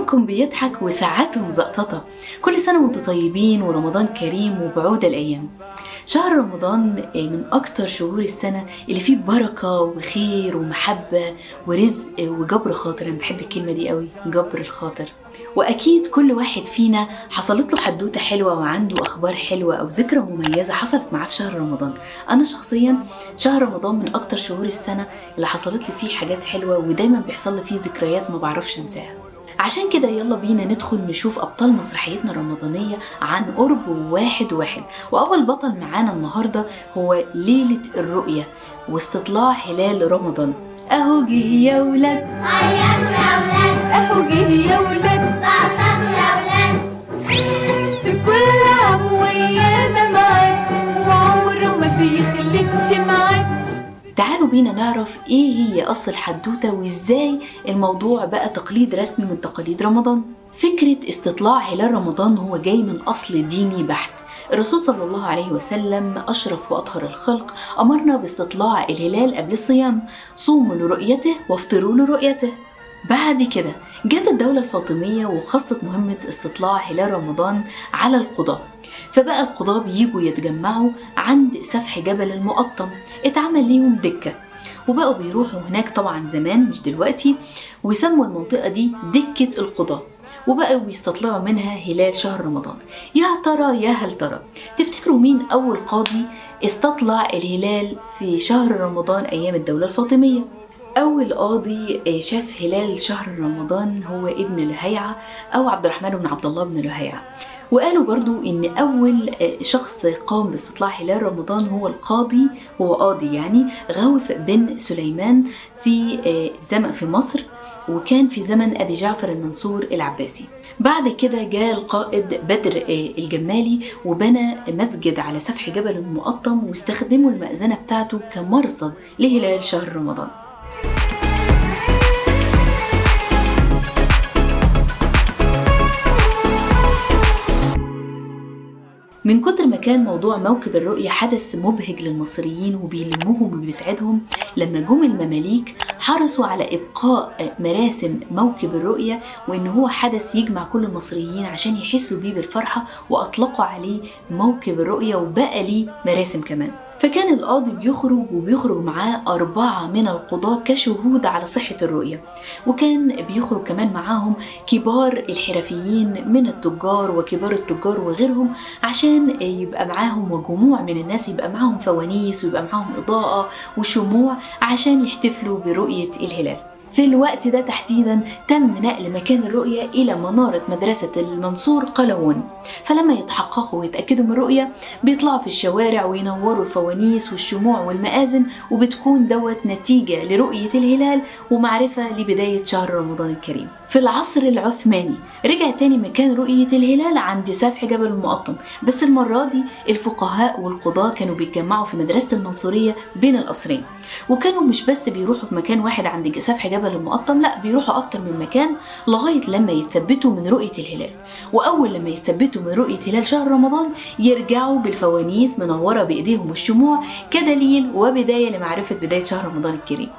قلبكم بيضحك وساعاته مزقططة. كل سنة وانتم طيبين ورمضان كريم وبعود الأيام. شهر رمضان من أكتر شهور السنة اللي فيه بركة وخير ومحبة ورزق وجبر خاطر. أنا بحب الكلمة دي قوي، جبر الخاطر. وأكيد كل واحد فينا حصلت له حدوتة حلوة وعنده أخبار حلوة أو ذكرى مميزة حصلت معاه في شهر رمضان. أنا شخصيا شهر رمضان من أكتر شهور السنة اللي حصلت لي فيه حاجات حلوة، ودايما بيحصل لي فيه ذكريات ما بعرفش انساها. عشان كده يلا بينا ندخل نشوف أبطال مسرحيتنا الرمضانية عن قرب واحد. وأول بطل معانا النهاردة هو ليلة الرؤية واستطلاع هلال رمضان. أهو جه يا ولاد، عيطوا يا ولاد، أهو جه يا ولاد، زقططوا يا ولاد، في كل عام وأيام معاه وعمره ما بيخلفش معاه. تعالوا بينا نعرف ايه هي اصل الحدوتة وازاي الموضوع بقى تقليد رسمي من تقاليد رمضان. فكرة استطلاع هلال رمضان هو جاي من اصل ديني بحت. الرسول صلى الله عليه وسلم أشرف وأطهر الخلق أمرنا باستطلاع الهلال قبل الصيام، صوموا لرؤيته وافطروا لرؤيته. بعد كده جت الدولة الفاطمية وخصت مهمة استطلاع هلال رمضان على القضاة، فبقى القضاة بيجوا يتجمعوا عند سفح جبل المقطم، اتعمل ليهم دكة وبقوا بيروحوا هناك طبعا زمان مش دلوقتي، ويسموا المنطقة دي دكة القضاة، وبقوا بيستطلعوا منها هلال شهر رمضان. يا ترى يا هل ترى تفتكروا مين أول قاضي استطلع الهلال في شهر رمضان أيام الدولة الفاطمية؟ أول قاضي شاف هلال شهر رمضان هو ابن لهيعة أو عبد الرحمن بن عبد الله بن لهيعة. وقالوا برضو إن أول شخص قام باستطلاع هلال رمضان هو قاضي يعني غوث بن سليمان في مصر، وكان في زمن أبي جعفر المنصور العباسي. بعد كده جاء القائد بدر الجمالي وبنى مسجد على سفح جبل المقطم واستخدموا المأذنة بتاعته كمرصد لهلال شهر رمضان. من كتر ما كان موضوع موكب الرؤية حدث مبهج للمصريين وبيلمهم وبيسعدهم، لما جم المماليك حرصوا على إبقاء مراسم موكب الرؤية وإن هو حدث يجمع كل المصريين عشان يحسوا بيه بالفرحة، وأطلقوا عليه موكب الرؤية وبقى ليه مراسم كمان. فكان القاضي بيخرج معاه 4 من القضاة كشهود على صحة الرؤية، وكان بيخرج كمان معاهم كبار الحرفيين من التجار وكبار التجار وغيرهم، عشان يبقى معاهم وجموع من الناس يبقى معاهم فوانيس ويبقى معاهم إضاءة وشموع عشان يحتفلوا برؤية الهلال. في الوقت ده تحديدا تم نقل مكان الرؤية إلى منارة مدرسة المنصور قلاوون، فلما يتحققوا ويتأكدوا من الرؤية بيطلعوا في الشوارع وينوروا الفوانيس والشموع والمآذن، وبتكون نتيجة لرؤية الهلال ومعرفة لبداية شهر رمضان الكريم. في العصر العثماني رجع تاني مكان رؤية الهلال عند سفح جبل المقطم، بس المرة دي الفقهاء والقضاة كانوا بيتجمعوا في مدرسة المنصورية بين القصرين، وكانوا مش بس بيروحوا في مكان واحد عند سفح جبل المقطم، لا بيروحوا أكتر من مكان لغاية لما يتثبتوا من رؤية الهلال. وأول لما يتثبتوا من رؤية هلال شهر رمضان يرجعوا بالفوانيس منورة بإيديهم والشموع كدليل وبداية لمعرفة بداية شهر رمضان الكريم.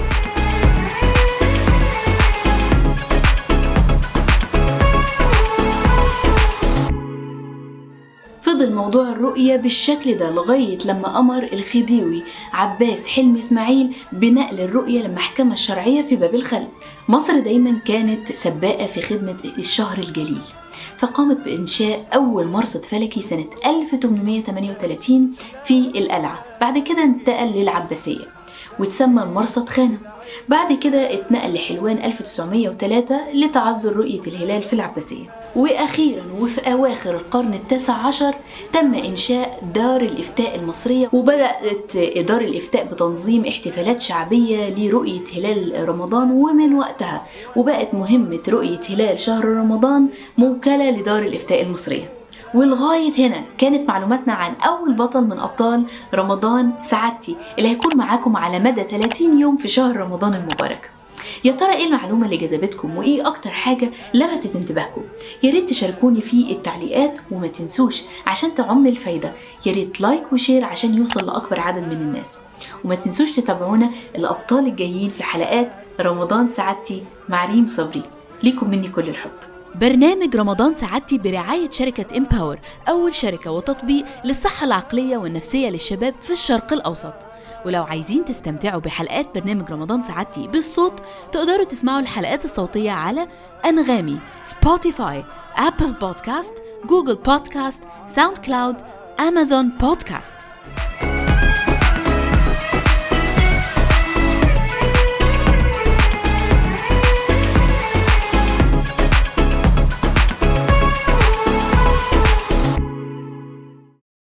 فضل موضوع الرؤية بالشكل ده لغاية لما أمر الخديوي عباس حلمي إسماعيل بنقل الرؤية للمحكمة الشرعية في باب الخلق. مصر دايما كانت سباقة في خدمة الشهر الجليل، فقامت بإنشاء أول مرصد فلكي سنة 1838 في القلعة. بعد كده انتقل للعباسية وتسمى المرصد خانة. بعد كده اتنقل لحلوان 1903 لتعذر رؤية الهلال في العباسية. وأخيرا وفي أواخر القرن ال19 تم إنشاء دار الإفتاء المصرية، وبدأت دار الإفتاء بتنظيم احتفالات شعبية لرؤية هلال رمضان، ومن وقتها وبقت مهمة رؤية هلال شهر رمضان موكلة لدار الإفتاء المصرية. ولغاية هنا كانت معلوماتنا عن أول بطل من أبطال رمضان سعادتي اللي هيكون معاكم على مدى 30 يوم في شهر رمضان المبارك. يا ترى ايه المعلومة اللي جذبتكم وايه اكتر حاجة لفتت انتباهكم؟ يا ريت تشاركوني في التعليقات، وما تنسوش عشان تعم الفايدة يا ريت لايك وشير عشان يوصل لأكبر عدد من الناس، وما تنسوش تتابعونا الأبطال الجايين في حلقات رمضان سعادتي مع ريم صبري. ليكم مني كل الحب. برنامج رمضان سعادتي برعاية شركة إمباور، أول شركة وتطبيق للصحة العقلية والنفسية للشباب في الشرق الأوسط. ولو عايزين تستمتعوا بحلقات برنامج رمضان سعادتي بالصوت، تقدروا تسمعوا الحلقات الصوتية على أنغامي، سبوتيفاي، أبل بودكاست، جوجل بودكاست، ساوند كلاود، أمازون بودكاست.